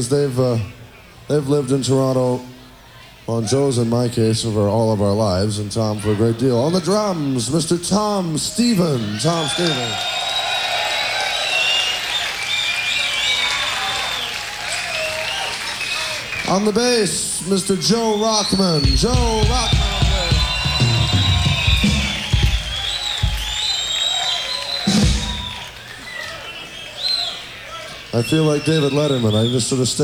They've lived in Toronto, on Joe's in my case, for all of our lives, and Tom for a great deal. On the drums, Mr. Tom Stephen. Tom Stephen. On the bass, Mr. Joe Rockman. Joe Rockman. I feel like David Letterman. I just sort of stay